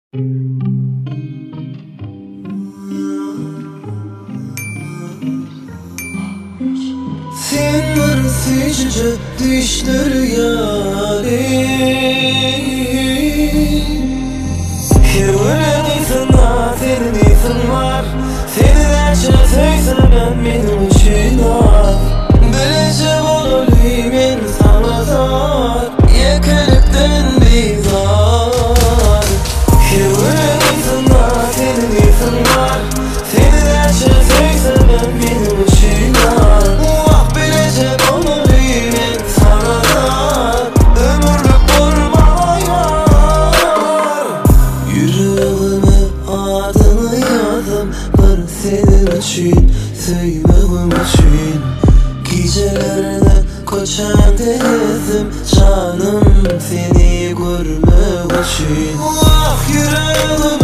Sen var seçici düşler yâri. Yürüdüysün da senin isin var. Seni de çözüysün ben benim için var. Bileceğim olayım ben sana zar. Yakılıktan bizar. Yürüdüysün da senin isin var. Seni de çözüysün ben benim için var. Bileceğim olayım ben sana zar. Ömürlük durma yar. Yüreğime adını yazdım ben senin için, sevmem için. Gecelerde koşan denizim canım seni görmek için. Ah yüreğim